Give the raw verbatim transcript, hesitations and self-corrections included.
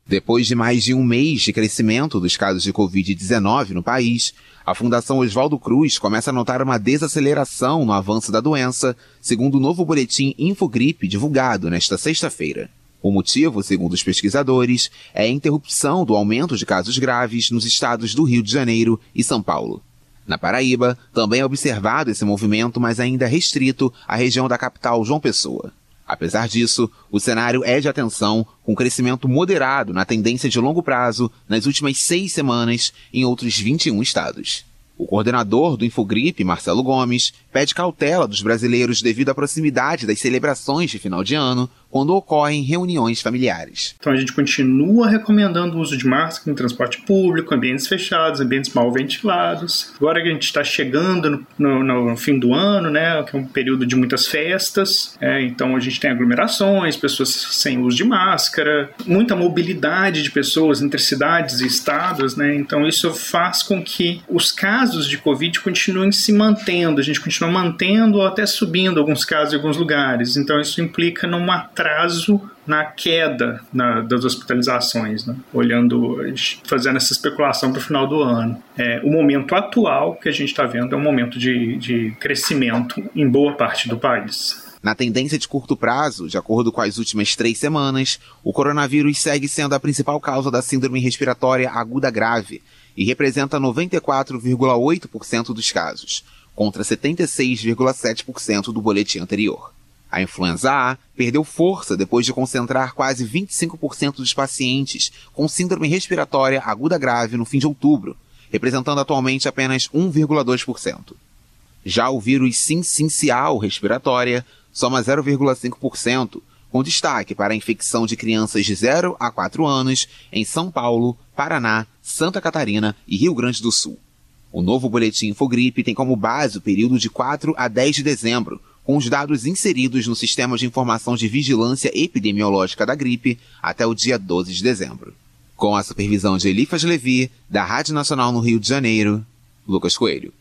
Depois de mais de um mês de crescimento dos casos de covid dezenove no país, a Fundação Oswaldo Cruz começa a notar uma desaceleração no avanço da doença, segundo o novo boletim Infogripe divulgado nesta sexta-feira. O motivo, segundo os pesquisadores, é a interrupção do aumento de casos graves nos estados do Rio de Janeiro e São Paulo. Na Paraíba, também é observado esse movimento, mas ainda restrito à região da capital João Pessoa. Apesar disso, o cenário é de atenção, com crescimento moderado na tendência de longo prazo nas últimas seis semanas em outros vinte e um estados. O coordenador do Infogripe, Marcelo Gomes, pede cautela dos brasileiros devido à proximidade das celebrações de final de ano, quando ocorrem reuniões familiares. Então a gente continua recomendando o uso de máscara em transporte público, ambientes fechados, ambientes mal ventilados. Agora que a gente está chegando no, no, no fim do ano, né, que é um período de muitas festas, é, então a gente tem aglomerações, pessoas sem uso de máscara, muita mobilidade de pessoas entre cidades e estados, né, então isso faz com que os casos de Covid continuem se mantendo, a gente continua mantendo ou até subindo alguns casos em alguns lugares, então isso implica num atraso na queda na, das hospitalizações, né? Olhando, fazendo essa especulação para o final do ano. É, o momento atual que a gente está vendo é um momento de, de crescimento em boa parte do país. Na tendência de curto prazo, de acordo com as últimas três semanas, o coronavírus segue sendo a principal causa da síndrome respiratória aguda grave e representa noventa e quatro vírgula oito por cento dos casos, contra setenta e seis vírgula sete por cento do boletim anterior. A influenza A perdeu força depois de concentrar quase vinte e cinco por cento dos pacientes com síndrome respiratória aguda grave no fim de outubro, representando atualmente apenas um vírgula dois por cento. Já o vírus sincincial respiratória soma zero vírgula cinco por cento, com destaque para a infecção de crianças de zero a quatro anos em São Paulo, Paraná, Santa Catarina e Rio Grande do Sul. O novo boletim Infogripe tem como base o período de quatro a dez de dezembro, com os dados inseridos no Sistema de Informação de Vigilância Epidemiológica da Gripe até o dia doze de dezembro. Com a supervisão de Elifas Levi, da Rádio Nacional no Rio de Janeiro, Lucas Coelho.